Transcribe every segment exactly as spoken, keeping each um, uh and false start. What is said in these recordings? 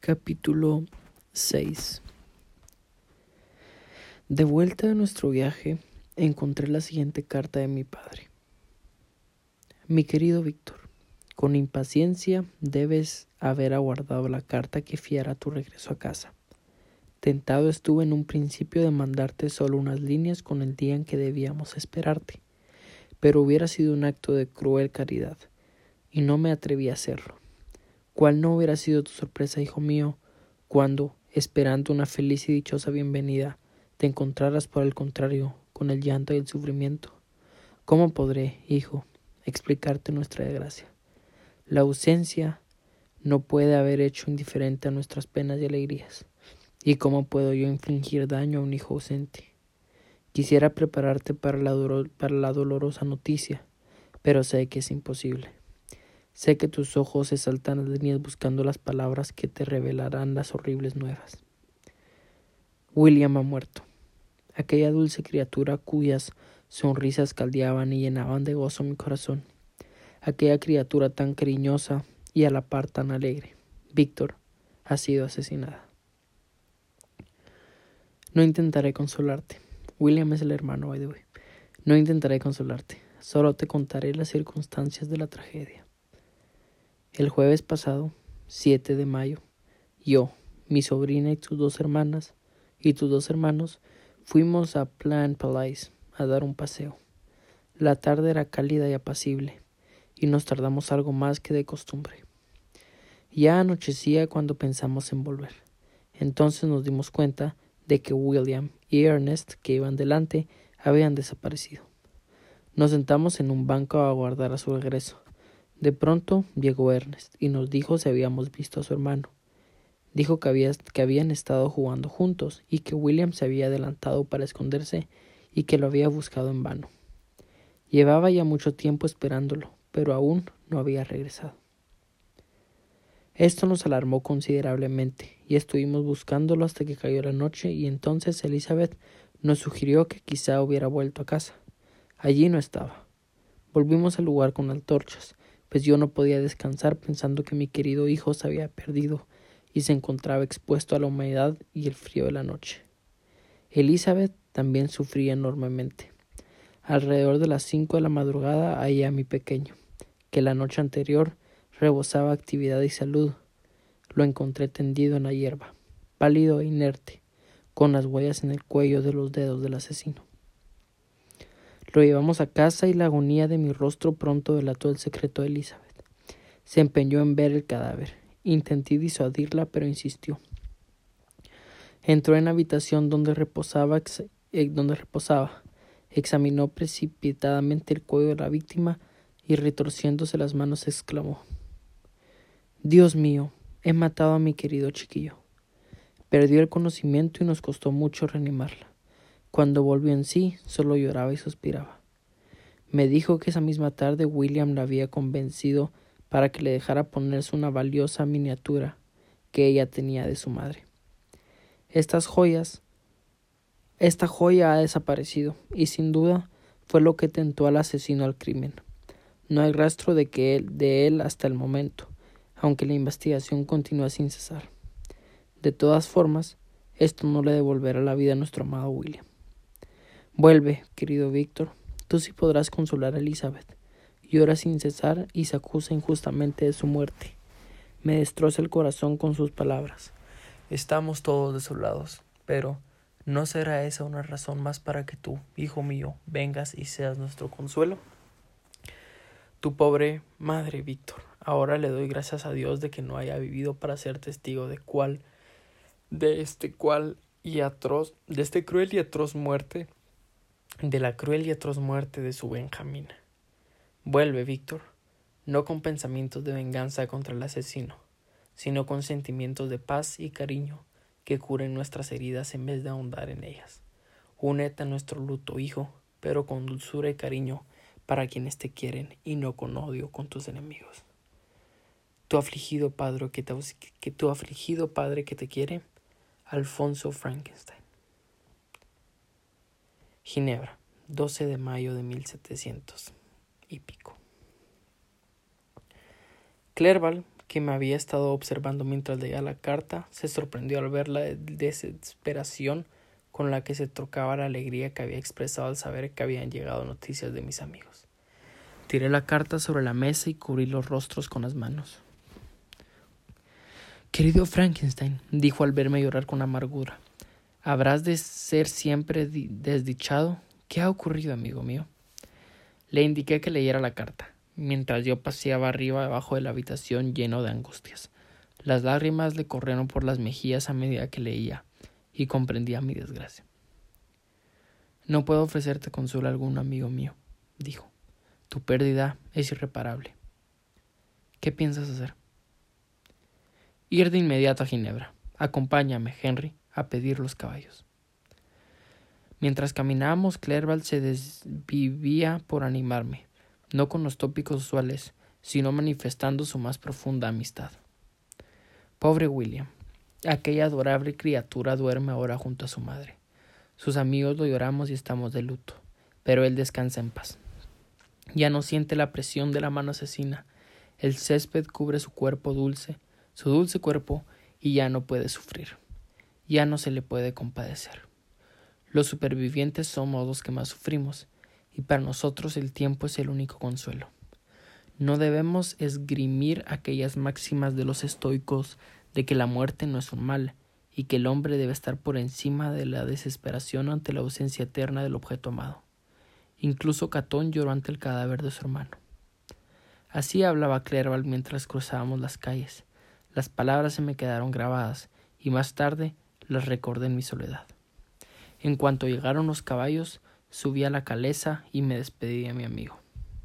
Capítulo seis. De vuelta de nuestro viaje, encontré la siguiente carta de mi padre. Mi querido Víctor, con impaciencia debes haber aguardado la carta que fiara tu regreso a casa. Tentado estuve en un principio de mandarte solo unas líneas con el día en que debíamos esperarte, pero hubiera sido un acto de cruel caridad, y no me atreví a hacerlo. ¿Cuál no hubiera sido tu sorpresa, hijo mío, cuando, esperando una feliz y dichosa bienvenida, te encontraras, por el contrario, con el llanto y el sufrimiento? ¿Cómo podré, hijo, explicarte nuestra desgracia? La ausencia no puede haber hecho indiferente a nuestras penas y alegrías. ¿Y cómo puedo yo infligir daño a un hijo ausente? Quisiera prepararte para la, duro- para la dolorosa noticia, pero sé que es imposible. Sé que tus ojos se saltan las líneas buscando las palabras que te revelarán las horribles nuevas. William ha muerto. Aquella dulce criatura cuyas sonrisas caldeaban y llenaban de gozo mi corazón. Aquella criatura tan cariñosa y a la par tan alegre. Víctor ha sido asesinada. No intentaré consolarte. William es el hermano, by the way. No intentaré consolarte. Solo te contaré las circunstancias de la tragedia. El jueves pasado, siete de mayo, yo, mi sobrina y tus dos hermanas y tus dos hermanos fuimos a Plan Palais a dar un paseo. La tarde era cálida y apacible, y nos tardamos algo más que de costumbre. Ya anochecía cuando pensamos en volver. Entonces nos dimos cuenta de que William y Ernest, que iban delante, habían desaparecido. Nos sentamos en un banco a aguardar a su regreso. De pronto llegó Ernest y nos dijo si habíamos visto a su hermano. Dijo que, había, que habían estado jugando juntos y que William se había adelantado para esconderse y que lo había buscado en vano. Llevaba ya mucho tiempo esperándolo, pero aún no había regresado. Esto nos alarmó considerablemente y estuvimos buscándolo hasta que cayó la noche, y entonces Elizabeth nos sugirió que quizá hubiera vuelto a casa. Allí no estaba. Volvimos al lugar con antorchas, pues yo no podía descansar pensando que mi querido hijo se había perdido y se encontraba expuesto a la humedad y el frío de la noche. Elizabeth también sufría enormemente. Alrededor de las cinco de la madrugada hallé a mi pequeño, que la noche anterior rebosaba actividad y salud. Lo encontré tendido en la hierba, pálido e inerte, con las huellas en el cuello de los dedos del asesino. Lo llevamos a casa y la agonía de mi rostro pronto delató el secreto de Elizabeth. Se empeñó en ver el cadáver. Intenté disuadirla, pero insistió. Entró en la habitación donde reposaba, ex- eh, donde reposaba. Examinó precipitadamente el cuello de la víctima y, retorciéndose las manos, exclamó: «Dios mío, he matado a mi querido chiquillo». Perdió el conocimiento y nos costó mucho reanimarla. Cuando volvió en sí, solo lloraba y suspiraba. Me dijo que esa misma tarde William la había convencido para que le dejara ponerse una valiosa miniatura que ella tenía de su madre. Estas joyas, esta joya ha desaparecido, y sin duda fue lo que tentó al asesino al crimen. No hay rastro de que él, de él hasta el momento, aunque la investigación continúa sin cesar. De todas formas, esto no le devolverá la vida a nuestro amado William. Vuelve, querido Víctor, tú sí podrás consolar a Elizabeth. Llora sin cesar y se acusa injustamente de su muerte. Me destroza el corazón con sus palabras. Estamos todos desolados, pero ¿no será esa una razón más para que tú, hijo mío, vengas y seas nuestro consuelo? Tu pobre madre, Víctor, ahora le doy gracias a Dios de que no haya vivido para ser testigo de cuál, de este cual y atroz, de este cruel y atroz muerte, de la cruel y atroz muerte de su Benjamina. Vuelve, Víctor, no con pensamientos de venganza contra el asesino, sino con sentimientos de paz y cariño que curen nuestras heridas en vez de ahondar en ellas. Únete a nuestro luto, hijo, pero con dulzura y cariño para quienes te quieren y no con odio con tus enemigos. Tu afligido padre que te, que tu afligido padre que te quiere, Alfonso Frankenstein. Ginebra, doce de mayo de mil setecientos y pico. Clerval, que me había estado observando mientras leía la carta, se sorprendió al ver la desesperación con la que se trocaba la alegría que había expresado al saber que habían llegado noticias de mis amigos. Tiré la carta sobre la mesa y cubrí los rostros con las manos. «Querido Frankenstein», dijo al verme llorar con amargura, «¿habrás de ser siempre desdichado? ¿Qué ha ocurrido, amigo mío?» Le indiqué que leyera la carta, mientras yo paseaba arriba y abajo de la habitación lleno de angustias. Las lágrimas le corrieron por las mejillas a medida que leía, y comprendía mi desgracia. «No puedo ofrecerte consuelo alguno, amigo mío», dijo. «Tu pérdida es irreparable. ¿Qué piensas hacer?» «Ir de inmediato a Ginebra. Acompáñame, Henry, a pedir los caballos». Mientras caminábamos, Clerval se desvivía por animarme, no con los tópicos usuales, sino manifestando su más profunda amistad. «Pobre William, aquella adorable criatura duerme ahora junto a su madre. Sus amigos lo lloramos y estamos de luto, pero él descansa en paz. Ya no siente la presión de la mano asesina. El césped cubre su cuerpo dulce, su dulce cuerpo, y ya no puede sufrir. Ya no se le puede compadecer. Los supervivientes somos los que más sufrimos, y para nosotros el tiempo es el único consuelo. No debemos esgrimir aquellas máximas de los estoicos de que la muerte no es un mal, y que el hombre debe estar por encima de la desesperación ante la ausencia eterna del objeto amado. Incluso Catón lloró ante el cadáver de su hermano. Así hablaba Clerval mientras cruzábamos las calles. Las palabras se me quedaron grabadas, y más tarde las recordé en mi soledad. En cuanto llegaron los caballos, subí a la caleza y me despedí de mi amigo.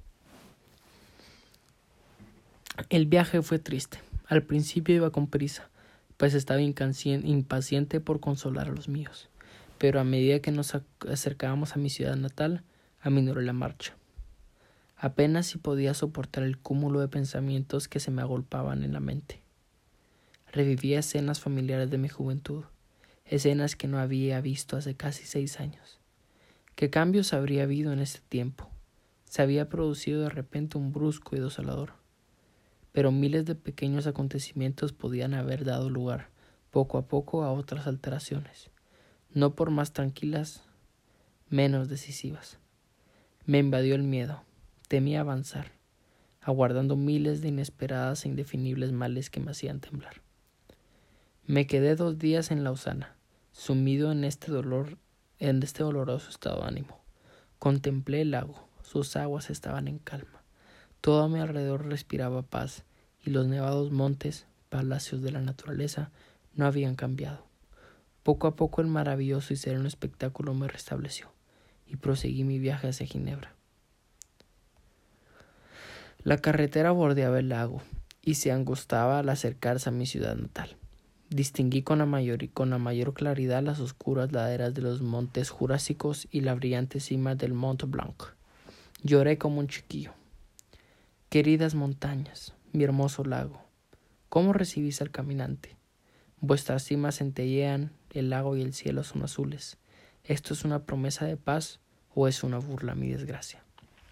El viaje fue triste. Al principio iba con prisa, pues estaba impaciente por consolar a los míos, pero a medida que nos acercábamos a mi ciudad natal, aminoré la marcha. Apenas si podía soportar el cúmulo de pensamientos que se me agolpaban en la mente. Revivía escenas familiares de mi juventud, escenas que no había visto hace casi seis años. ¿Qué cambios habría habido en este tiempo? Se había producido de repente un brusco y desolador. Pero miles de pequeños acontecimientos podían haber dado lugar, poco a poco, a otras alteraciones, no por más tranquilas, menos decisivas. Me invadió el miedo, temía avanzar, aguardando miles de inesperadas e indefinibles males que me hacían temblar. Me quedé dos días en Lausana, sumido en este dolor, en este doloroso estado de ánimo. Contemplé el lago, sus aguas estaban en calma. Todo a mi alrededor respiraba paz, y los nevados montes, palacios de la naturaleza, no habían cambiado. Poco a poco el maravilloso y sereno espectáculo me restableció, y proseguí mi viaje hacia Ginebra. La carretera bordeaba el lago, y se angostaba al acercarse a mi ciudad natal. Distinguí con la mayor, con la mayor claridad las oscuras laderas de los montes jurásicos y la brillante cima del Mont Blanc. Lloré como un chiquillo. Queridas montañas, mi hermoso lago, ¿cómo recibís al caminante? Vuestras cimas centellean, el lago y el cielo son azules. ¿Esto es una promesa de paz o es una burla a mi desgracia?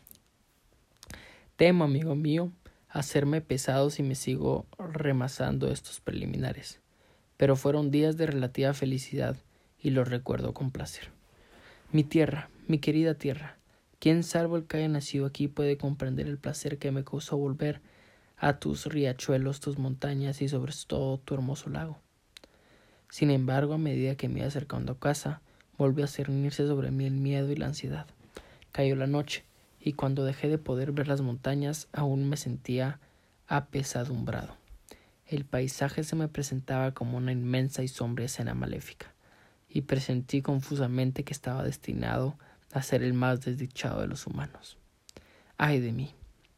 Temo, amigo mío, hacerme pesado si me sigo remasando estos preliminares, pero fueron días de relativa felicidad y los recuerdo con placer. Mi tierra, mi querida tierra, ¿quién salvo el que haya nacido aquí puede comprender el placer que me causó volver a tus riachuelos, tus montañas y sobre todo tu hermoso lago? Sin embargo, a medida que me iba acercando a casa, volvió a cernirse sobre mí el miedo y la ansiedad. Cayó la noche, y cuando dejé de poder ver las montañas, aún me sentía apesadumbrado. El paisaje se me presentaba como una inmensa y sombría escena maléfica, y presentí confusamente que estaba destinado a ser el más desdichado de los humanos. ¡Ay de mí!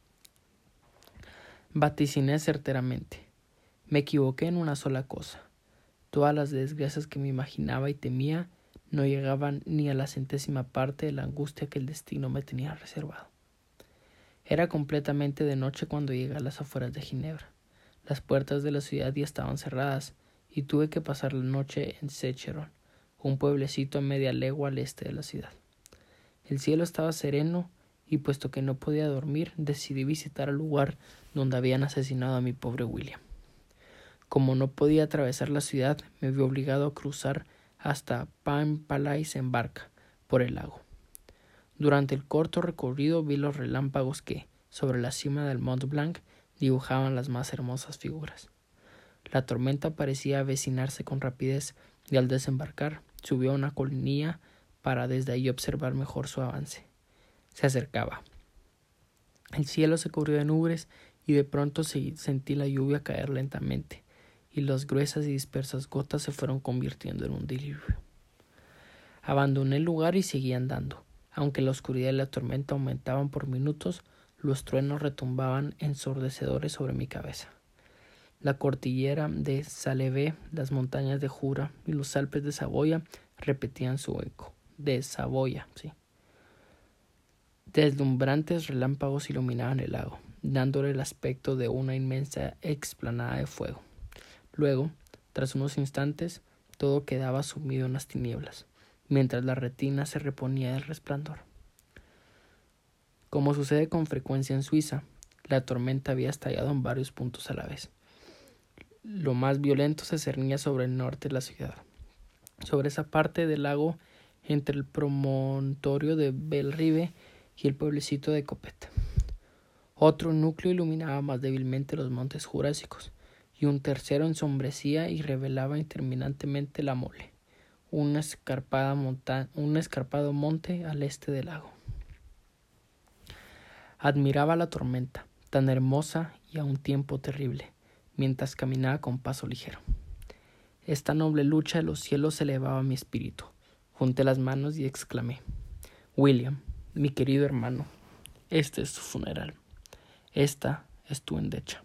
Vaticiné certeramente. Me equivoqué en una sola cosa. Todas las desgracias que me imaginaba y temía no llegaban ni a la centésima parte de la angustia que el destino me tenía reservado. Era completamente de noche cuando llegué a las afueras de Ginebra. Las puertas de la ciudad ya estaban cerradas y tuve que pasar la noche en Secheron, un pueblecito a media legua al este de la ciudad. El cielo estaba sereno y, puesto que no podía dormir, decidí visitar el lugar donde habían asesinado a mi pobre William. Como no podía atravesar la ciudad, me vi obligado a cruzar hasta Palm Palace en barca por el lago. Durante el corto recorrido vi los relámpagos que, sobre la cima del Mont Blanc, dibujaban las más hermosas figuras. La tormenta parecía avecinarse con rapidez y al desembarcar subió a una colinilla para desde allí observar mejor su avance. Se acercaba. El cielo se cubrió de nubes y de pronto sentí la lluvia caer lentamente y las gruesas y dispersas gotas se fueron convirtiendo en un diluvio. Abandoné el lugar y seguí andando. Aunque la oscuridad y la tormenta aumentaban por minutos, los truenos retumbaban ensordecedores sobre mi cabeza. La cordillera de Salève, las montañas de Jura y los Alpes de Saboya repetían su eco. De Saboya, sí. Deslumbrantes relámpagos iluminaban el lago, dándole el aspecto de una inmensa explanada de fuego. Luego, tras unos instantes, todo quedaba sumido en las tinieblas, mientras la retina se reponía del resplandor. Como sucede con frecuencia en Suiza, la tormenta había estallado en varios puntos a la vez. Lo más violento se cernía sobre el norte de la ciudad, sobre esa parte del lago entre el promontorio de Belle-Rive y el pueblecito de Copet. Otro núcleo iluminaba más débilmente los montes jurásicos, y un tercero ensombrecía y revelaba interminablemente la Mole, una escarpada monta- un escarpado monte al este del lago. Admiraba la tormenta, tan hermosa y a un tiempo terrible, mientras caminaba con paso ligero. Esta noble lucha de los cielos elevaba mi espíritu. Junté las manos y exclamé: William, mi querido hermano, este es tu funeral. Esta es tu endecha.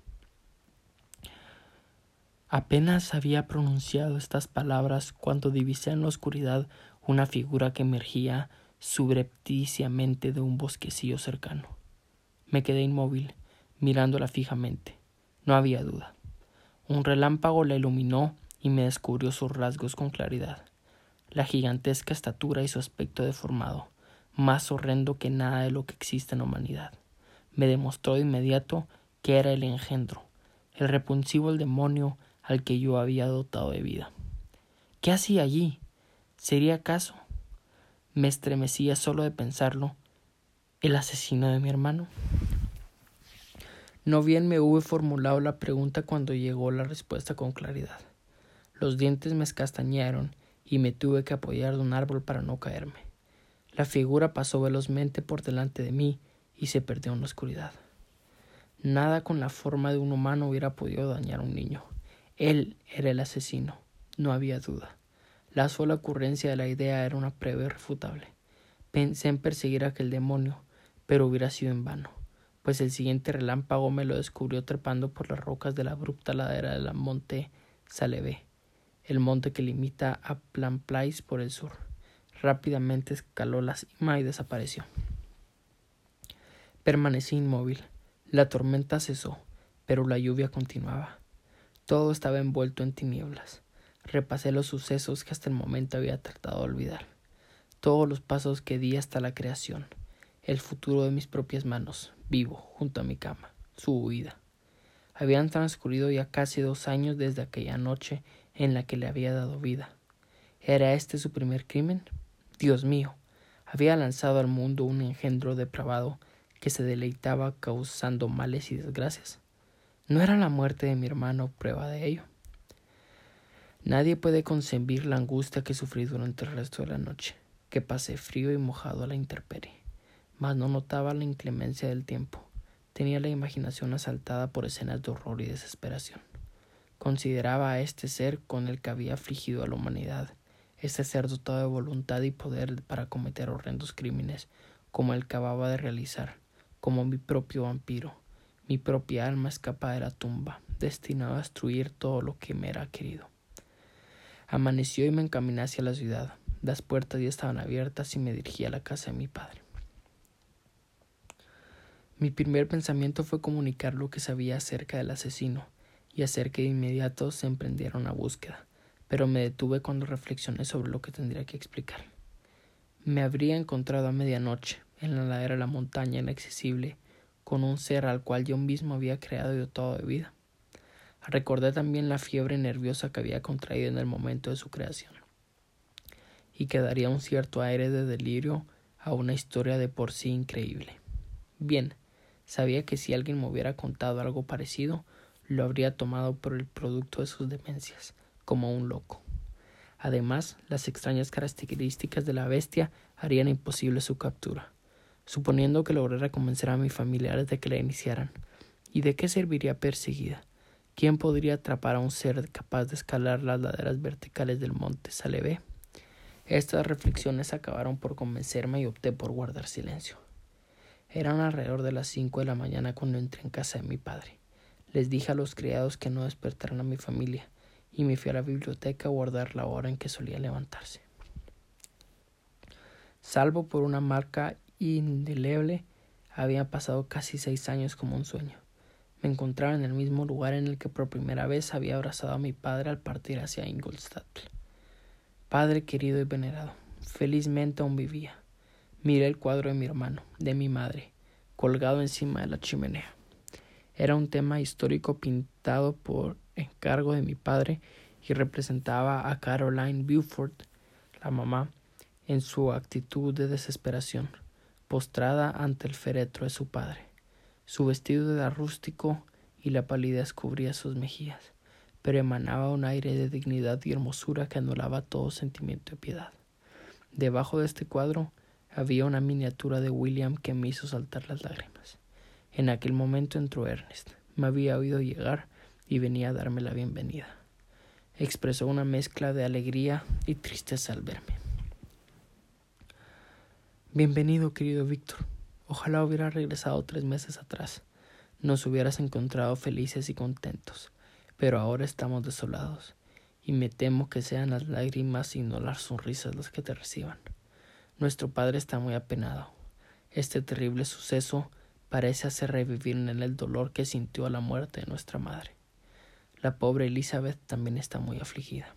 Apenas había pronunciado estas palabras cuando divisé en la oscuridad una figura que emergía subrepticiamente de un bosquecillo cercano. Me quedé inmóvil, mirándola fijamente. No había duda. Un relámpago la iluminó y me descubrió sus rasgos con claridad. La gigantesca estatura y su aspecto deformado, más horrendo que nada de lo que existe en la humanidad, me demostró de inmediato que era el engendro, el repulsivo el demonio al que yo había dotado de vida. ¿Qué hacía allí? ¿Sería acaso? Me estremecía solo de pensarlo, el asesino de mi hermano. No bien me hube formulado la pregunta cuando llegó la respuesta con claridad. Los dientes me escastañaron y me tuve que apoyar de un árbol para no caerme. La figura pasó velozmente por delante de mí y se perdió en la oscuridad. Nada con la forma de un humano hubiera podido dañar a un niño. Él era el asesino, no había duda. La sola ocurrencia de la idea era una prueba irrefutable. Pensé en perseguir a aquel demonio, pero hubiera sido en vano, pues el siguiente relámpago me lo descubrió trepando por las rocas de la abrupta ladera del monte Salève, el monte que limita a Plain-Place por el sur. Rápidamente escaló la cima y desapareció. Permanecí inmóvil. La tormenta cesó, pero la lluvia continuaba. Todo estaba envuelto en tinieblas. Repasé los sucesos que hasta el momento había tratado de olvidar. Todos los pasos que di hasta la creación. El futuro de mis propias manos, vivo, junto a mi cama. Su huida. Habían transcurrido ya casi dos años desde aquella noche en la que le había dado vida. ¿Era este su primer crimen? Dios mío, había lanzado al mundo un engendro depravado que se deleitaba causando males y desgracias. ¿No era la muerte de mi hermano prueba de ello? Nadie puede concebir la angustia que sufrí durante el resto de la noche, que pasé frío y mojado a la intemperie, mas no notaba la inclemencia del tiempo. Tenía la imaginación asaltada por escenas de horror y desesperación. Consideraba a este ser con el que había afligido a la humanidad, este ser dotado de voluntad y poder para cometer horrendos crímenes, como el que acababa de realizar, como mi propio vampiro, mi propia alma escapada de la tumba, destinado a destruir todo lo que me era querido. Amaneció y me encaminé hacia la ciudad. Las puertas ya estaban abiertas y me dirigí a la casa de mi padre. Mi primer pensamiento fue comunicar lo que sabía acerca del asesino y hacer que de inmediato se emprendiera una búsqueda, pero me detuve cuando reflexioné sobre lo que tendría que explicar. Me habría encontrado a medianoche, en la ladera de la montaña inaccesible, con un ser al cual yo mismo había creado y dotado de vida. Recordé también la fiebre nerviosa que había contraído en el momento de su creación, y que daría un cierto aire de delirio a una historia de por sí increíble. Bien, sabía que si alguien me hubiera contado algo parecido, lo habría tomado por el producto de sus demencias, como un loco. Además, las extrañas características de la bestia harían imposible su captura. Suponiendo que lograra convencer a mis familiares de que la iniciaran, ¿y de qué serviría perseguida? ¿Quién podría atrapar a un ser capaz de escalar las laderas verticales del monte Saleve? Estas reflexiones acabaron por convencerme y opté por guardar silencio. Eran alrededor de las cinco de la mañana cuando entré en casa de mi padre. Les dije a los criados que no despertaran a mi familia, y me fui a la biblioteca a guardar la hora en que solía levantarse. Salvo por una marca indeleble, habían pasado casi seis años como un sueño. Me encontraba en el mismo lugar en el que por primera vez había abrazado a mi padre al partir hacia Ingolstadt. Padre querido y venerado, felizmente aún vivía. Miré el cuadro de mi hermano, de mi madre, colgado encima de la chimenea. Era un tema histórico pintado por encargo de mi padre y representaba a Caroline Beaufort, la mamá, en su actitud de desesperación, postrada ante el féretro de su padre. Su vestido era rústico y la palidez cubría sus mejillas, pero emanaba un aire de dignidad y hermosura que anulaba todo sentimiento de piedad. Debajo de este cuadro había una miniatura de William que me hizo saltar las lágrimas. En aquel momento entró Ernest. Me había oído llegar y venía a darme la bienvenida. Expresó una mezcla de alegría y tristeza al verme. Bienvenido, querido Víctor. Ojalá hubiera regresado tres meses atrás. Nos hubieras encontrado felices y contentos, pero ahora estamos desolados, y me temo que sean las lágrimas y no las sonrisas las que te reciban. Nuestro padre está muy apenado. Este terrible suceso parece hacer revivir en él el dolor que sintió a la muerte de nuestra madre. La pobre Elizabeth también está muy afligida.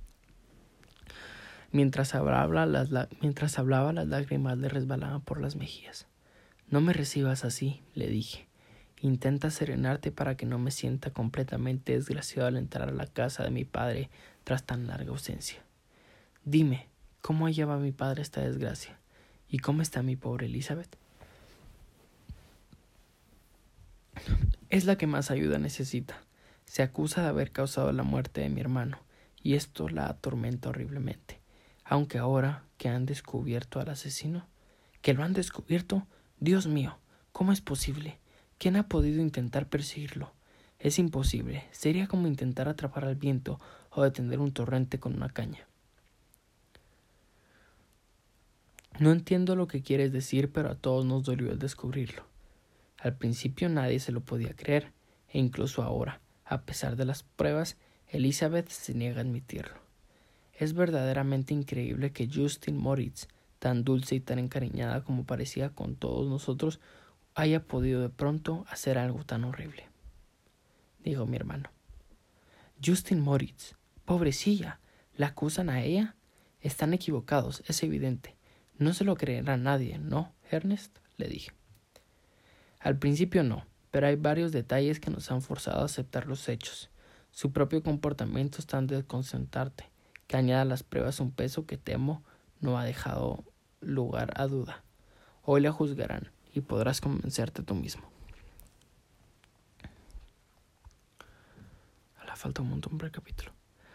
Mientras hablaba, las, mientras hablaba, las lágrimas le resbalaban por las mejillas. No me recibas así, le dije. Intenta serenarte para que no me sienta completamente desgraciado al entrar a la casa de mi padre tras tan larga ausencia. Dime, ¿cómo hallaba mi padre esta desgracia? ¿Y cómo está mi pobre Elizabeth? Es la que más ayuda necesita. Se acusa de haber causado la muerte de mi hermano, y esto la atormenta horriblemente. Aunque ahora que han descubierto al asesino, ¿que lo han descubierto? Dios mío, ¿cómo es posible? ¿Quién ha podido intentar perseguirlo? Es imposible. Sería como intentar atrapar al viento o detener un torrente con una caña. No entiendo lo que quieres decir, pero a todos nos dolió el descubrirlo. Al principio nadie se lo podía creer, e incluso ahora, a pesar de las pruebas, Elizabeth se niega a admitirlo. Es verdaderamente increíble que Justin Moritz, tan dulce y tan encariñada como parecía con todos nosotros, haya podido de pronto hacer algo tan horrible, dijo mi hermano. Justin Moritz, pobrecilla, ¿la acusan a ella? Están equivocados, es evidente. No se lo creerá nadie, ¿no, Ernest?, le dije. Al principio no, pero hay varios detalles que nos han forzado a aceptar los hechos. Su propio comportamiento es tan desconcertante que añada a las pruebas un peso que temo no ha dejado lugar a duda. Hoy la juzgarán y podrás convencerte tú mismo. A la falta un montón para el capítulo.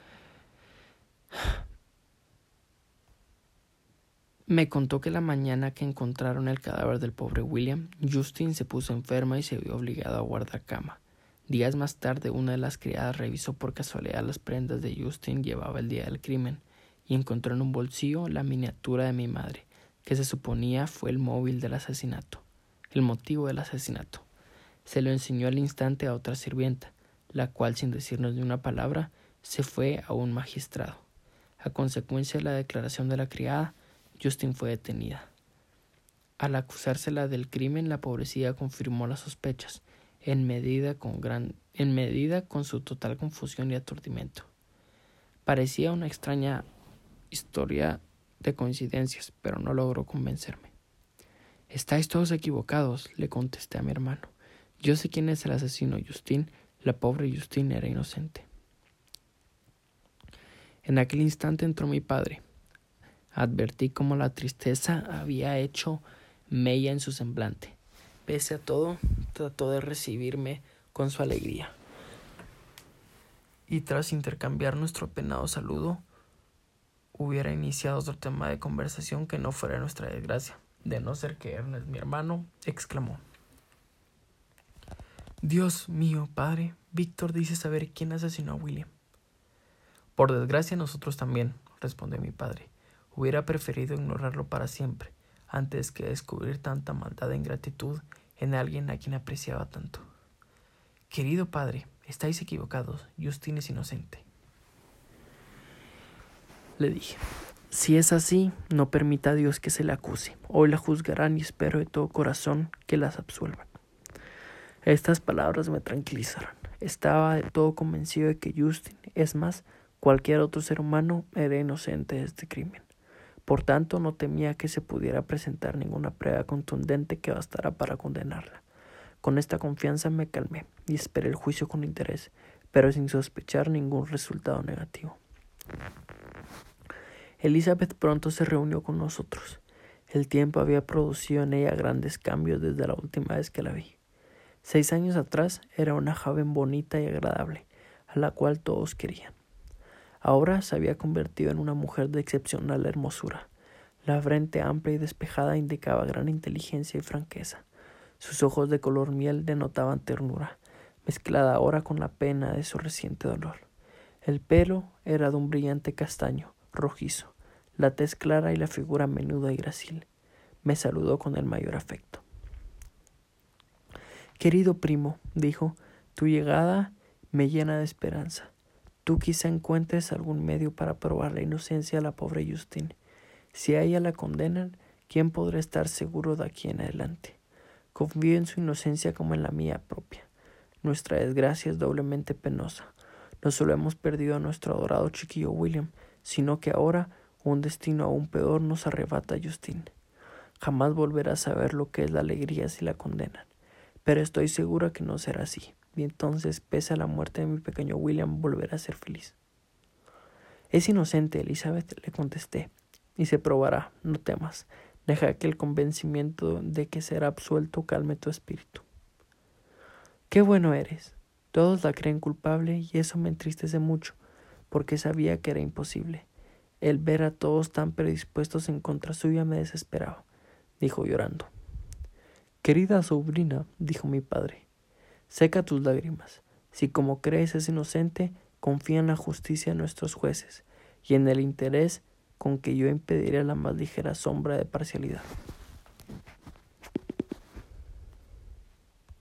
Me contó que la mañana que encontraron el cadáver del pobre William, Justin se puso enferma y se vio obligado a guardar cama. Días más tarde, una de las criadas revisó por casualidad las prendas de Justin llevaba el día del crimen y encontró en un bolsillo la miniatura de mi madre, que se suponía fue el móvil del asesinato, el motivo del asesinato. Se lo enseñó al instante a otra sirvienta, la cual, sin decirnos ni una palabra, se fue a un magistrado. A consecuencia de la declaración de la criada, Justin fue detenida. Al acusársela del crimen, la pobrecilla confirmó las sospechas, en medida con gran, en medida con su total confusión y aturdimiento. Parecía una extraña historia de coincidencias, pero no logró convencerme. Estáis todos equivocados, le contesté a mi hermano. Yo sé quién es el asesino, Justin. La pobre Justine era inocente. En aquel instante entró mi padre. Advertí cómo la tristeza había hecho mella en su semblante. Pese a todo, trató de recibirme con su alegría. Y tras intercambiar nuestro apenado saludo, hubiera iniciado otro tema de conversación que no fuera nuestra desgracia, de no ser que Ernest, mi hermano, exclamó: Dios mío, padre, Víctor dice saber quién asesinó a William. Por desgracia nosotros también, respondió mi padre. Hubiera preferido ignorarlo para siempre, antes que descubrir tanta maldad e ingratitud en alguien a quien apreciaba tanto. Querido padre, estáis equivocados, Justine es inocente. Le dije: si es así, no permita a Dios que se le acuse. Hoy la juzgarán y espero de todo corazón que las absuelvan. Estas palabras me tranquilizaron. Estaba de todo convencido de que Justine, es más, cualquier otro ser humano, era inocente de este crimen. Por tanto, no temía que se pudiera presentar ninguna prueba contundente que bastara para condenarla. Con esta confianza me calmé y esperé el juicio con interés, pero sin sospechar ningún resultado negativo. Elizabeth pronto se reunió con nosotros. El tiempo había producido en ella grandes cambios desde la última vez que la vi. Seis años atrás era una joven bonita y agradable, a la cual todos querían. Ahora se había convertido en una mujer de excepcional hermosura. La frente amplia y despejada indicaba gran inteligencia y franqueza. Sus ojos de color miel denotaban ternura, mezclada ahora con la pena de su reciente dolor. El pelo era de un brillante castaño, rojizo, la tez clara y la figura menuda y grácil. Me saludó con el mayor afecto. Querido primo, dijo, tu llegada me llena de esperanza. Tú quizá encuentres algún medio para probar la inocencia de la pobre Justine. Si a ella la condenan, ¿quién podrá estar seguro de aquí en adelante? Confío en su inocencia como en la mía propia. Nuestra desgracia es doblemente penosa. No solo hemos perdido a nuestro adorado chiquillo William, sino que ahora un destino aún peor nos arrebata a Justine. Jamás volverá a saber lo que es la alegría si la condenan. Pero estoy segura que no será así, y entonces, pese a la muerte de mi pequeño William, volverá a ser feliz. Es inocente, Elizabeth, le contesté, y se probará, no temas. Deja que el convencimiento de que será absuelto calme tu espíritu. ¡Qué bueno eres! Todos la creen culpable y eso me entristece mucho, porque sabía que era imposible. El ver a todos tan predispuestos en contra suya me desesperaba, dijo llorando. Querida sobrina, dijo mi padre, seca tus lágrimas. Si como crees es inocente, confía en la justicia de nuestros jueces y en el interés con que yo impediré la más ligera sombra de parcialidad.